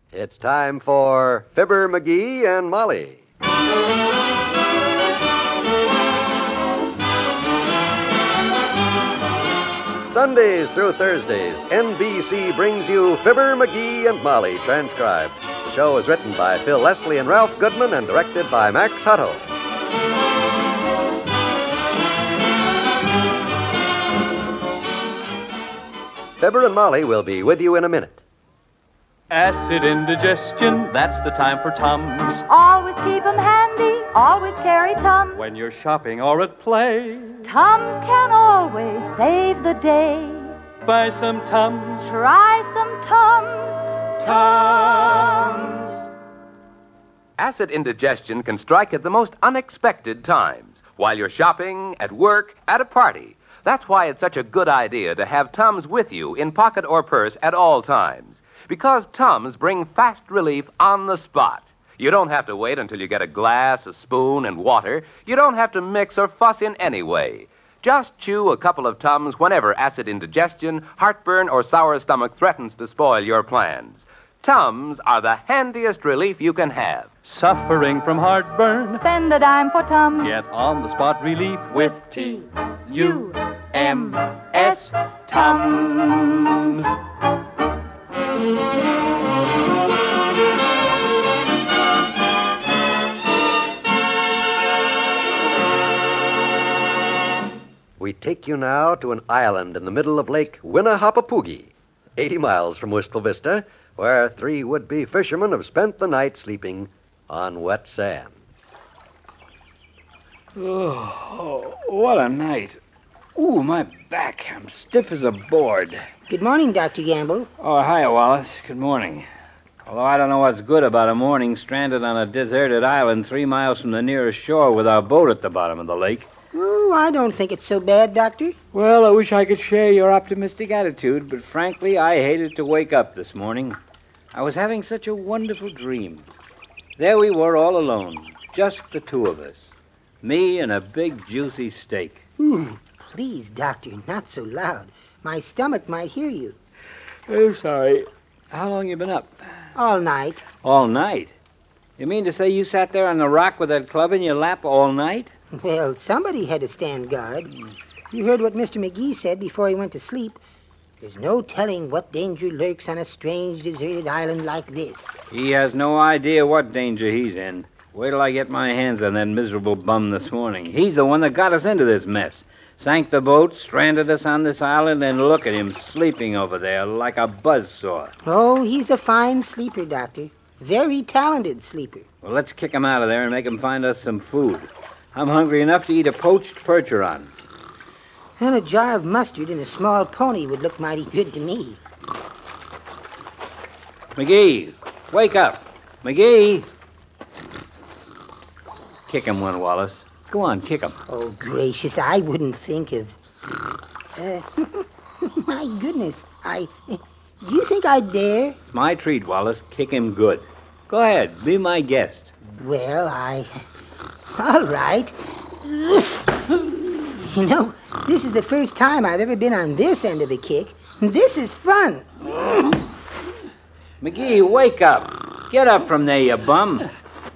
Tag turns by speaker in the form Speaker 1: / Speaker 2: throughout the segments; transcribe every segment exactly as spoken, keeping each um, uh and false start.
Speaker 1: It's time for Fibber, McGee, and Molly. Sundays through Thursdays, N B C brings you Fibber, McGee, and Molly, transcribed. The show is written by Phil Leslie and Ralph Goodman and directed by Max Hutto. Fibber and Molly will be with you in a minute.
Speaker 2: Acid indigestion, that's the time for Tums.
Speaker 3: Always keep 'em handy, always carry Tums.
Speaker 2: When you're shopping or at play,
Speaker 3: Tums can always save the day.
Speaker 2: buy some Tums.
Speaker 3: Try some Tums.
Speaker 2: Tums.
Speaker 4: Acid indigestion can strike at the most unexpected times, while you're shopping, at work, at a party. That's why it's such a good idea to have Tums with you in pocket or purse at all times. Because Tums bring fast relief on the spot. You don't have to wait until you get a glass, a spoon, and water. You don't have to mix or fuss in any way. Just chew a couple of Tums whenever acid indigestion, heartburn, or sour stomach threatens to spoil your plans. Tums are the handiest relief you can have.
Speaker 2: Suffering from heartburn?
Speaker 3: Spend a dime for Tums.
Speaker 2: Get on-the-spot relief with T U M S, Tums.
Speaker 1: We take you now to an island in the middle of Lake Winnehaupoogie, eighty miles from Wistful Vista, where three would-be fishermen have spent the night sleeping on wet sand.
Speaker 5: Oh, what a night. Ooh, my back. I'm stiff as a board.
Speaker 6: Good morning, Doctor Gamble.
Speaker 5: Oh, hiya, Wallace. Good morning. Although I don't know what's good about a morning stranded on a deserted island three miles from the nearest shore with our boat at the bottom of the lake.
Speaker 6: Oh, I don't think it's so bad, Doctor.
Speaker 5: Well, I wish I could share your optimistic attitude, but frankly, I hated to wake up this morning. I was having such a wonderful dream. There we were all alone, just the two of us. Me and a big, juicy steak.
Speaker 6: Hmm. Please, Doctor, not so loud. My stomach might hear you.
Speaker 5: Oh, sorry. How long you been up?
Speaker 6: All night.
Speaker 5: All night? You mean to say you sat there on the rock with that club in your lap all night?
Speaker 6: Well, somebody had to stand guard. You heard what Mister McGee said before he went to sleep. There's no telling what danger lurks on a strange, deserted island like this.
Speaker 5: He has no idea what danger he's in. Wait till I get my hands on that miserable bum this morning. He's the one that got us into this mess. Sank the boat, stranded us on this island, and look at him sleeping over there like a buzzsaw.
Speaker 6: Oh, he's a fine sleeper, Doctor. Very talented sleeper.
Speaker 5: Well, let's kick him out of there and make him find us some food. I'm hungry enough to eat a poached percheron.
Speaker 6: And a jar of mustard and a small pony would look mighty good to me.
Speaker 5: McGee, wake up. McGee. Kick him one, Wallace. Go on, kick him.
Speaker 6: Oh, gracious, I wouldn't think of... Uh, my goodness, I... Do you think I'd dare?
Speaker 5: It's my treat, Wallace. Kick him good. Go ahead, be my guest.
Speaker 6: Well, I... All right. You know, this is the first time I've ever been on this end of a kick. This is fun.
Speaker 5: McGee, wake up. Get up from there, you bum.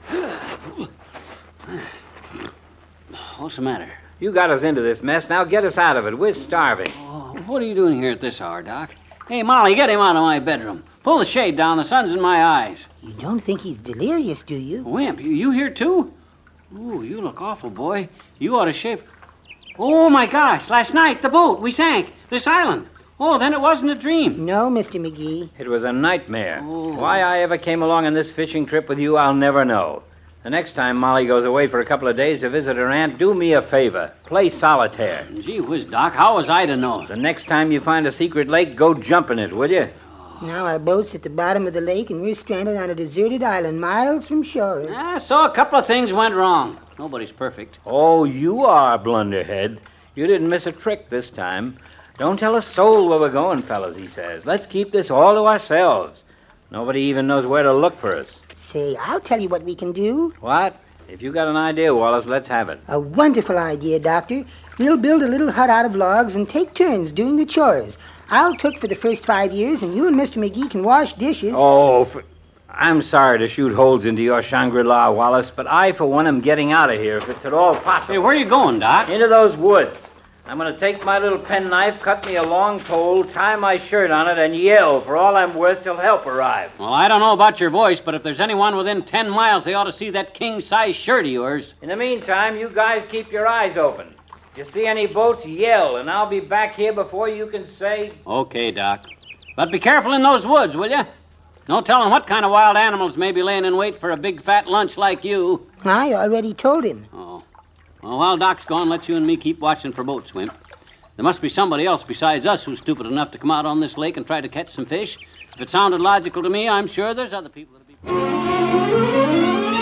Speaker 7: What's the matter?
Speaker 5: You got us into this mess. Now get us out of it. We're starving.
Speaker 7: Oh, what are you doing here at this hour, Doc? Hey, Molly, get him out of my bedroom. Pull the shade down. The sun's in my eyes.
Speaker 6: You don't think he's delirious, do you?
Speaker 7: Wimp, you, you here, too? Ooh, you look awful, boy. You ought to shave... Oh, my gosh. Last night, the boat. We sank. This island. Oh, then it wasn't a dream.
Speaker 6: No, Mister McGee.
Speaker 5: It was a nightmare.
Speaker 7: Oh.
Speaker 5: Why I ever came along on this fishing trip with you, I'll never know. The next time Molly goes away for a couple of days to visit her aunt, do me a favor. Play solitaire.
Speaker 7: Gee whiz, Doc. How was I to know?
Speaker 5: The next time you find a secret lake, go jump in it, will you?
Speaker 6: Now our boat's at the bottom of the lake, and we're stranded on a deserted island miles from shore.
Speaker 7: Ah, so a couple of things went wrong. Nobody's perfect.
Speaker 5: Oh, you are, blunderhead. You didn't miss a trick this time. Don't tell a soul where we're going, fellas, he says. Let's keep this all to ourselves. Nobody even knows where to look for us.
Speaker 6: Say, I'll tell you what we can do.
Speaker 5: What? If you got an idea, Wallace, let's have it.
Speaker 6: A wonderful idea, Doctor. We'll build a little hut out of logs and take turns doing the chores. I'll cook for the first five years, and you and Mister McGee can wash dishes.
Speaker 5: Oh, for... I'm sorry to shoot holes into your Shangri-La, Wallace, but I, for one, am getting out of here if it's at all possible.
Speaker 7: Hey, where are you going, Doc?
Speaker 5: Into those woods. I'm going to take my little penknife, cut me a long pole, tie my shirt on it, and yell for all I'm worth till help arrives.
Speaker 7: Well, I don't know about your voice, but if there's anyone within ten miles, they ought to see that king-size shirt of yours.
Speaker 5: In the meantime, you guys keep your eyes open. If you see any boats, yell, and I'll be back here before you can say...
Speaker 7: Okay, Doc. But be careful in those woods, will you? No telling what kind of wild animals may be laying in wait for a big fat lunch like you.
Speaker 6: I already told him.
Speaker 7: Oh. Well, while Doc's gone, let you and me keep watching for boats, Wimp. There must be somebody else besides us who's stupid enough to come out on this lake and try to catch some fish. If it sounded logical to me, I'm sure there's other people that'll be...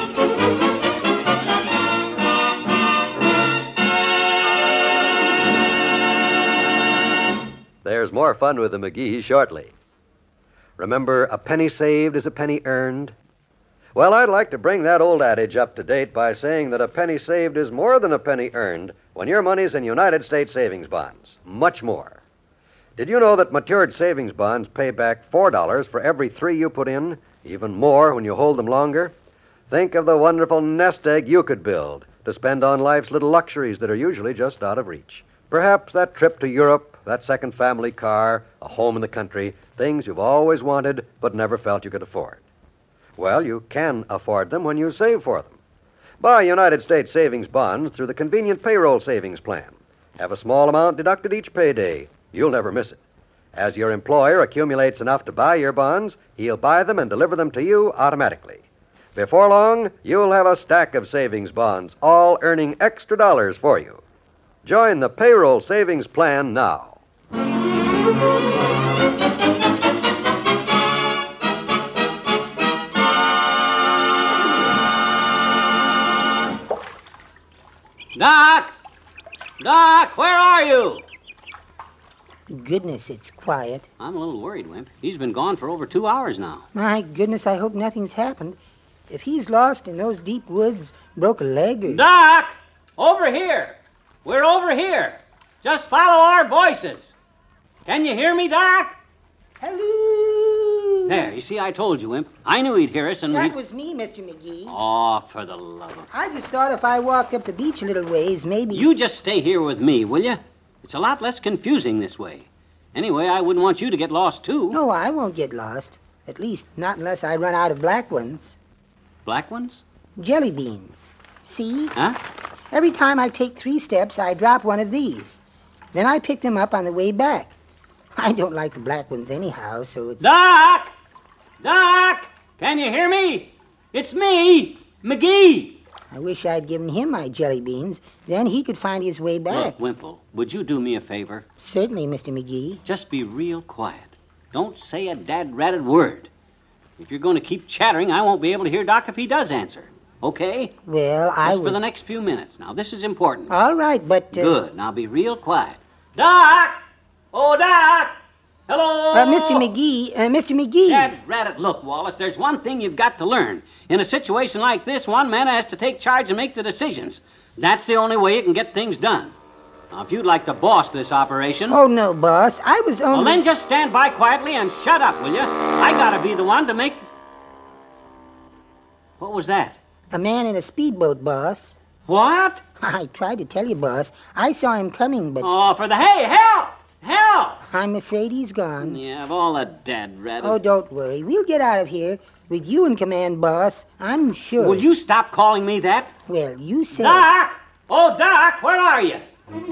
Speaker 1: There's more fun with the McGees shortly. Remember, a penny saved is a penny earned? Well, I'd like to bring that old adage up to date by saying that a penny saved is more than a penny earned when your money's in United States savings bonds. Much more. Did you know that matured savings bonds pay back four dollars for every three you put in? Even more when you hold them longer? Think of the wonderful nest egg you could build to spend on life's little luxuries that are usually just out of reach. Perhaps that trip to Europe, that second family car, a home in the country, things you've always wanted but never felt you could afford. Well, you can afford them when you save for them. Buy United States savings bonds through the convenient payroll savings plan. Have a small amount deducted each payday. You'll never miss it. As your employer accumulates enough to buy your bonds, he'll buy them and deliver them to you automatically. Before long, you'll have a stack of savings bonds, all earning extra dollars for you. Join the payroll savings plan now.
Speaker 7: Doc! Doc, where are you?
Speaker 6: Goodness, it's quiet.
Speaker 7: I'm a little worried, Wimp. He's been gone for over two hours now.
Speaker 6: My goodness, I hope nothing's happened. If he's lost in those deep woods, broke a leg or...
Speaker 7: Doc! Over here! We're over here. Just follow our voices. Can you hear me, Doc?
Speaker 6: Hello!
Speaker 7: There, you see, I told you, Wimp. I knew he'd hear us, and
Speaker 6: That
Speaker 7: we'd...
Speaker 6: was me, Mister McGee.
Speaker 7: Oh, for the love of...
Speaker 6: I just thought if I walked up the beach a little ways, maybe...
Speaker 7: You just stay here with me, will you? It's a lot less confusing this way. Anyway, I wouldn't want you to get lost, too.
Speaker 6: No, I won't get lost. At least, not unless I run out of black ones.
Speaker 7: Black ones?
Speaker 6: Jelly beans. See?
Speaker 7: Huh?
Speaker 6: Every time I take three steps, I drop one of these. Then I pick them up on the way back. I don't like the black ones anyhow, so it's...
Speaker 7: Doc! Doc! Can you hear me? It's me, McGee.
Speaker 6: I wish I'd given him my jelly beans. Then he could find his way back.
Speaker 7: Look, Wimple, would you do me a favor?
Speaker 6: Certainly, Mister McGee.
Speaker 7: Just be real quiet. Don't say a dad-ratted word. If you're going to keep chattering, I won't be able to hear Doc if he does answer. Okay?
Speaker 6: Well, I
Speaker 7: Just
Speaker 6: was...
Speaker 7: for the next few minutes. Now, this is important.
Speaker 6: All right, but... Uh...
Speaker 7: Good. Now, be real quiet. Doc! Oh, Doc! Hello?
Speaker 6: Uh, Mister McGee, uh, Mister McGee.
Speaker 7: Dad-ratted. Look, Wallace, there's one thing you've got to learn. In a situation like this, one man has to take charge and make the decisions. That's the only way you can get things done. Now, if you'd like to boss this operation...
Speaker 6: Oh, no, boss. I was only...
Speaker 7: Well, then just stand by quietly and shut up, will you? I gotta be the one to make... What was that?
Speaker 6: A man in a speedboat, boss.
Speaker 7: What?
Speaker 6: I tried to tell you, boss. I saw him coming, but...
Speaker 7: Oh, for the... Hey, help! Help!
Speaker 6: I'm afraid he's gone.
Speaker 7: Yeah, of all the dad-ratted...
Speaker 6: Oh, don't worry. We'll get out of here. With you in command, boss, I'm sure.
Speaker 7: Will you stop calling me that?
Speaker 6: Well, you said...
Speaker 7: Doc! Oh, Doc, where are you?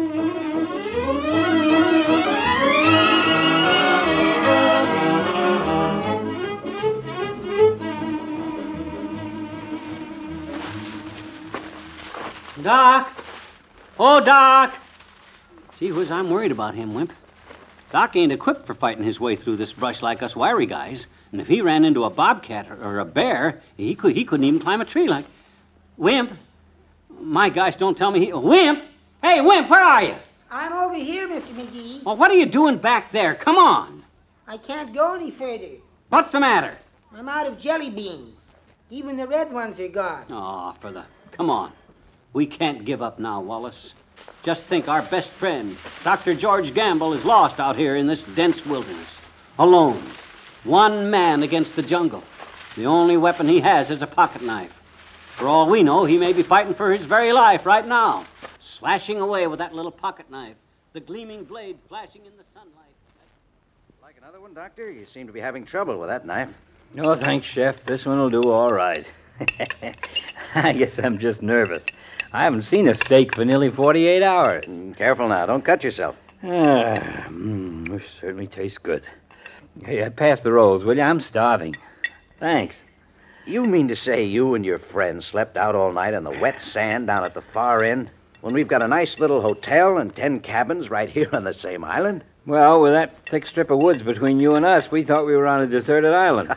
Speaker 7: Doc! Oh, Doc! Gee whiz, I'm worried about him, Wimp. Doc ain't equipped for fighting his way through this brush like us wiry guys. And if he ran into a bobcat or, or a bear, he, could, he couldn't even climb a tree like... Wimp! My gosh, don't tell me he... Wimp! Hey, Wimp, where are you?
Speaker 6: I'm over here, Mister McGee.
Speaker 7: Well, what are you doing back there? Come on!
Speaker 6: I can't go any further.
Speaker 7: What's the matter?
Speaker 6: I'm out of jelly beans. Even the red ones are gone.
Speaker 7: Oh, for the... Come on. We can't give up now, Wallace. Just think, our best friend, Doctor George Gamble, is lost out here in this dense wilderness. Alone. One man against the jungle. The only weapon he has is a pocket knife. For all we know, he may be fighting for his very life right now, slashing away with that little pocket knife, the gleaming blade flashing in the sunlight.
Speaker 8: Like another one, Doctor? You seem to be having trouble with that knife.
Speaker 5: No, thanks, Chef. This one will do all right. I guess I'm just nervous. I haven't seen a steak for nearly forty-eight hours.
Speaker 8: Mm, careful now. Don't cut yourself.
Speaker 5: Ah, mm, this certainly tastes good. Hey, uh, pass the rolls, will you? I'm starving. Thanks.
Speaker 8: You mean to say you and your friends slept out all night on the wet sand down at the far end when we've got a nice little hotel and ten cabins right here on the same island?
Speaker 5: Well, with that thick strip of woods between you and us, we thought we were on a deserted island.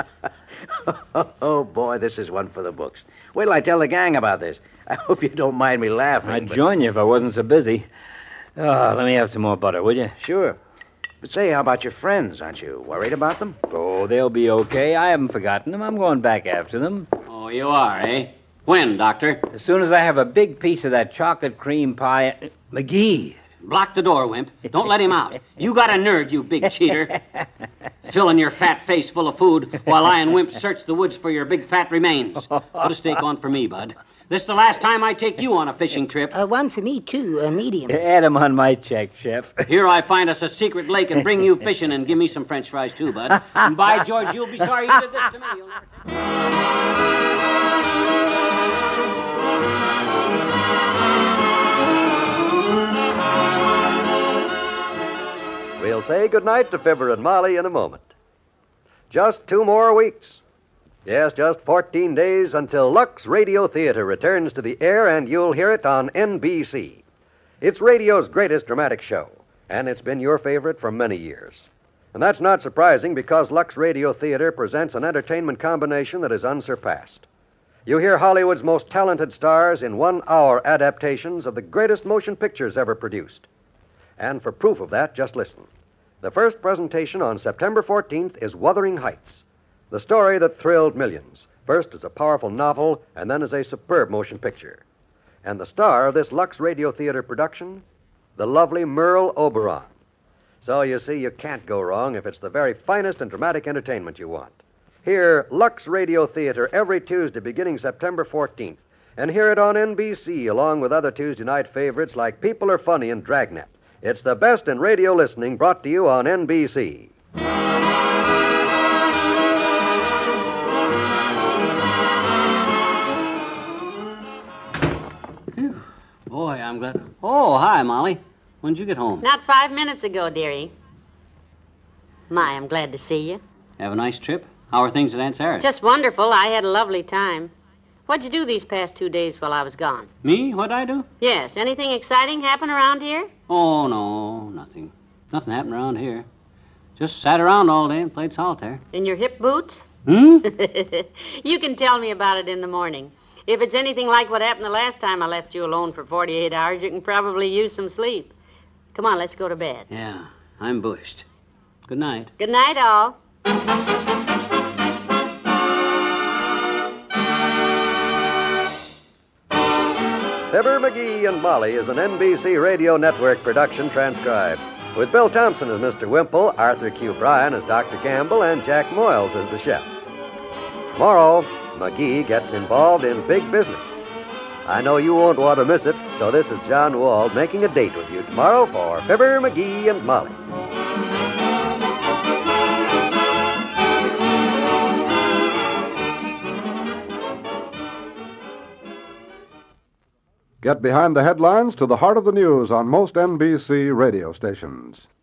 Speaker 8: Oh, boy, this is one for the books. Wait till I tell the gang about this. I hope you don't mind me laughing.
Speaker 5: I'd
Speaker 8: but...
Speaker 5: join you if I wasn't so busy. Oh, let me have some more butter, will you?
Speaker 8: Sure. But say, how about your friends? Aren't you worried about them?
Speaker 5: Oh, they'll be okay. I haven't forgotten them. I'm going back after them.
Speaker 7: Oh, you are, eh? When, Doctor?
Speaker 5: As soon as I have a big piece of that chocolate cream pie... McGee!
Speaker 7: Block the door, Wimp. Don't let him out. You got a nerd, you big cheater. Filling your fat face full of food while I and Wimp search the woods for your big fat remains. Put a steak on for me, bud. This is the last time I take you on a fishing trip.
Speaker 6: Uh, one for me, too, a medium.
Speaker 5: Add 'em on my check, Chef.
Speaker 7: Here I find us a secret lake and bring you fishing and give me some French fries, too, bud. And by George, you'll be sorry you did this to me. You'll never...
Speaker 1: We'll say goodnight to Fibber and Molly in a moment. Just two more weeks. Yes, just fourteen days until Lux Radio Theater returns to the air, and you'll hear it on N B C. It's radio's greatest dramatic show, and it's been your favorite for many years. And that's not surprising because Lux Radio Theater presents an entertainment combination that is unsurpassed. You hear Hollywood's most talented stars in one-hour adaptations of the greatest motion pictures ever produced. And for proof of that, just listen. The first presentation on September fourteenth is Wuthering Heights, the story that thrilled millions, first as a powerful novel and then as a superb motion picture. And the star of this Lux Radio Theater production, the lovely Merle Oberon. So you see, you can't go wrong if it's the very finest and dramatic entertainment you want. Hear Lux Radio Theater every Tuesday beginning September fourteenth, and hear it on N B C along with other Tuesday night favorites like People Are Funny and Dragnet. It's the best in radio listening, brought to you on N B C.
Speaker 7: Boy, I'm glad. Oh, hi, Molly. When'd you get home?
Speaker 9: Not five minutes ago, dearie. My, I'm glad to see you.
Speaker 7: Have a nice trip? How are things at Aunt Sarah's?
Speaker 9: Just wonderful. I had a lovely time. What'd you do these past two days while I was gone?
Speaker 7: Me? What'd I do?
Speaker 9: Yes. Anything exciting happen around here?
Speaker 7: Oh, no, nothing. Nothing happened around here. Just sat around all day and played solitaire.
Speaker 9: In your hip boots?
Speaker 7: Hmm?
Speaker 9: You can tell me about it in the morning. If it's anything like what happened the last time I left you alone for forty-eight hours, you can probably use some sleep. Come on, let's go to bed.
Speaker 7: Yeah, I'm bushed. Good night.
Speaker 9: Good night, all.
Speaker 1: Fibber, McGee, and Molly is an N B C Radio Network production transcribed, with Bill Thompson as Mister Wimple, Arthur Q. Bryan as Doctor Gamble, and Jack Moyles as the chef. Tomorrow, McGee gets involved in big business. I know you won't want to miss it, so this is John Wald making a date with you tomorrow for Fibber, McGee, and Molly.
Speaker 10: Get behind the headlines to the heart of the news on most N B C radio stations.